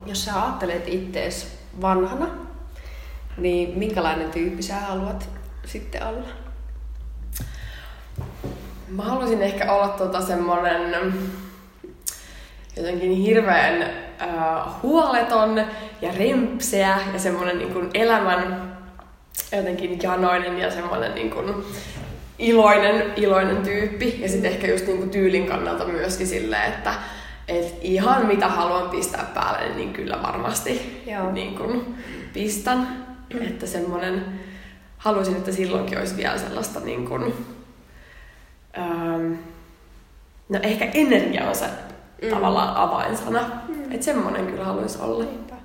Jos sä ajattelet ittees vanhana, niin minkälainen tyyppi sä haluat sitten olla? Mä haluaisin ehkä olla semmonen jotenkin hirveän huoleton ja rempseä ja semmonen niin kuin elämän jotenkin janoinen ja semmonen niin kuin iloinen tyyppi. Ja sitten ehkä just niin kuin tyylin kannalta myöskin silleen, että ihan mitä haluan pistää päälle, niin kyllä varmasti niin kuin pistän. Että semmonen, haluaisin, että silloinkin olisi vielä sellaista niin kuin, no ehkä energia on se tavallaan avainsana. Että semmonen kyllä haluaisi olla. Niinpä.